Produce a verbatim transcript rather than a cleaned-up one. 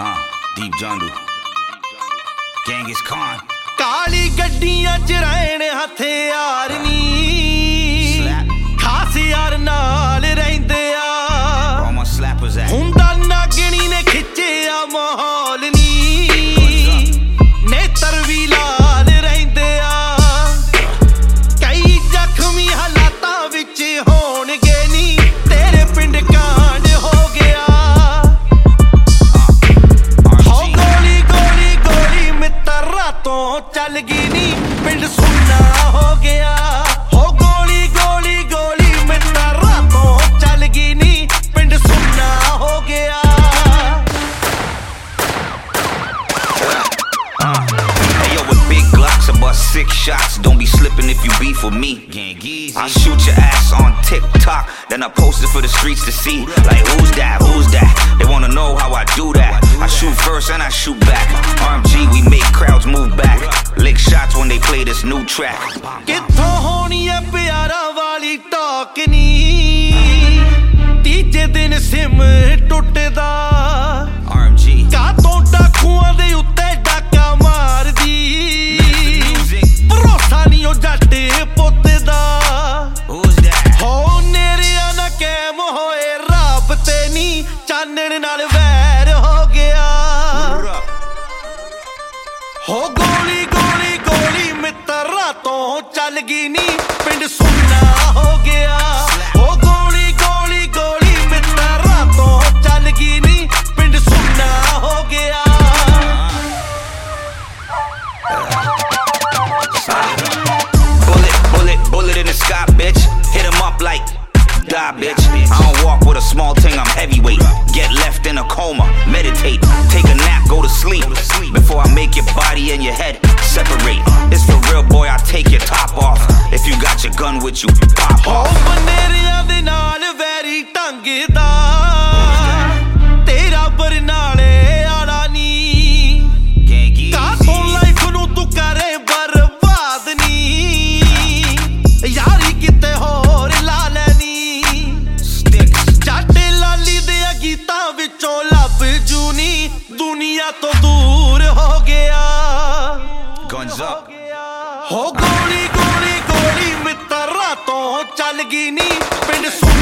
Uh, Deep Jungle, Genghis Khan. ਕਾਲੀ ਗੱਡੀਆਂ ਚ ਰਹਿਣ ਹਥਿਆਰ ਨੀ ਖਾਸ ਯਾਰ ਨਾਲ ਰਹਿੰਦੇ ਆ ਹੁੰਦਾ ਨਾਗਣੀ ਨੇ ਖਿੱਚਿਆ ਮਾਹੌਲ ਨੀ ਨੇਤਰ ਵੀ ਲਾਲ ਰਹਿੰਦੇ ਆ ਕਈ ਜ਼ਖਮੀ ਹਾਲਾਤਾਂ ਵਿੱਚ ਹੋਣਗੇ ਨੀ ਤੇਰੇ ਪਿੰਡ ਕਾਂਡ ਹੋ ਗਿਆ ਹੋ ਗੋਲੀ ਗੋਲੀ ਗੋਲੀ ਮਿੱਤਰਾਂ ਤੋਂ ਚੱਲ ਗਈ ਨੀ ਪਿੰਡ ਸੁੰਨਾ ਹੋ ਗਿਆ ਹੋ ਗੋਲੀ ਗੋਲੀ ਗੋਲੀ ਮਿੱਤਰਾਂ ਤੋਂ ਚੱਲ ਗਈ ਨੀ ਪਿੰਡ ਸੁੰਨਾ ਹੋ ਗਿਆ Six shots, don't be slipping if you beef with me. I shoot your ass on TikTok, then I post it for the streets to see. Like who's that, who's that? They wanna know how I do that. I shoot first and I shoot back. R M G, we make crowds move back. Lick shots when they play this new track. ਕਿੱਥੋਂ ਹੋਣੀ ਐ ਪਿਆਰਾਂ ਵਾਲੀ talk ਨੀ ਤੀਜੇ ਦਿਨ sim ਟੁੱਟਦਾ R M G ਕਾਤੋਂ ਡਾਕੂਆਂ ਦੇ ਉੱਤੇ ਡਾਕਾ ਮਾਰਦੀ ਭਰੋਸਾ ਨੀ ਉਹ ਜੱਟ ਪੁੱਤ ਦਾ ਹੋ ਨੇਰਿਆਂ ਨਾ ਕੈਮ ਹੋਏ ਰੱਬ ਤੇ ਨੀ ਚਾਨਣ ਨਾਲ ਵੈਰ ਹੋ ਗਿਆ ਹੋ ਗੋਲੀ ਗੋਲੀ ਗੋਲੀ ਮਿੱਤਰਾਂ ਤੋਂ ਚੱਲ ਗਈ ਨੀ ਪਿੰਡ ਸੁੰਨਾ ਹੋ ਗਿਆ ਹੋ ਗੋਲੀ ਗੋਲੀ ਗੋਲੀ ਮਿੱਤਰਾਂ ਤੋਂ ਚੱਲ ਗਈ ਨੀ ਪਿੰਡ ਸੁੰਨਾ ਹੋ ਗਿਆ Bullet, bullet, bullet in the sky, bitch. Hit him up like, die, bitch. I don't walk with a small thing, I'm heavyweight. Get left in a coma, meditate. Take a nap, go to sleep. Before I make your body and your head separate. It's for real, boy, I take your top off. If you got your gun with you, pop off. ਹੋ ਬਨੇਰਿਆਂ ਦੇ ਨਾਲ very ਢੰਗਦਾ ਤੇਰਾ ਬਰਨਾਲੇ ਆਲਾ ਨੀ ਕਾਤੋਂ life ਨੂੰ ਤੂੰ ਕਰੇ ਬਰਬਾਦ ਨੀ ਯਾਰੀ ਕਿਤੇ ਹੋਰ ਲਾ ਲੈਣੀ ਜੱਟ ਲਾਲੀ ਦੇ ਗੀਤਾਂ ਵਿੱਚੋਂ ਲੱਭ ਜੂਨੀ ਦੁਨੀਆ ਤੋਂ ਦੂਰ ਹੋ ਗਿਆ Guns up. ਹੋ ਗੋਲੀ ਗੋਲੀ ਗੋਲੀ ਮਿੱਤਰਾਂ ਤੋਂ ਚੱਲ ਗਈ ਨੀ ਪਿੰਡ